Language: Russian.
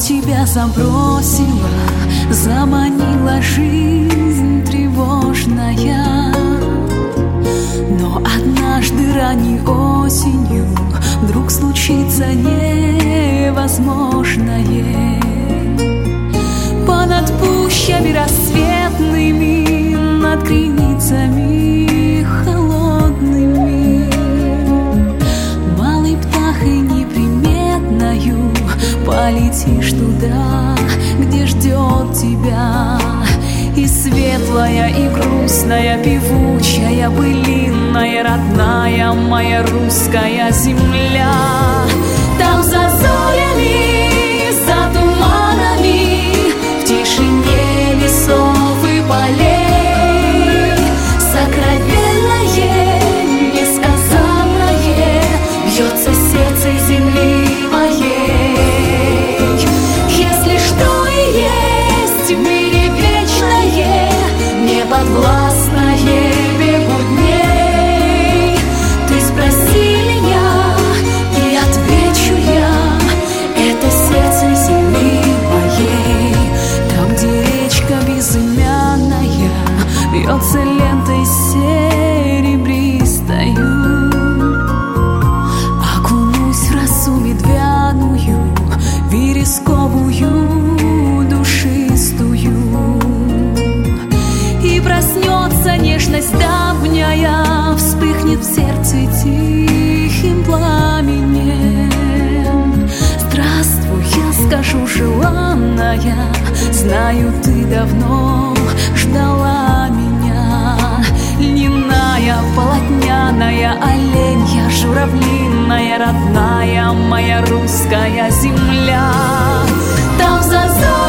тебя забросила, заманила жизнь тревожная. Но однажды ранней осенью вдруг случится невозможное. Понад пущами рассветными, над креницами холодными, малой птахой неприметною полетишь туда, где ждет тебя и светлая, и грустная, певучая, былинная, родная моя русская земля. Там за зорями, за туманами, в тишине лесов и полей, сокровенное, несказанное бьется сердце земли моей. Если что и есть в мире вечное, неподвластное бегу дней, ты спроси меня, и отвечу я: это сердце земли моей. Там, где речка безымянная бьется лентой серебристою, окунусь в росу медвяную, вересковую, душистую, и проснется нежность давняя, вспыхнет в сердце тихим пламенем. Здравствуй, я скажу, желанная, знаю, ты давно ждала меня. Льняная, полотняная, оленья, журавлиная, родная моя русская земля. Там за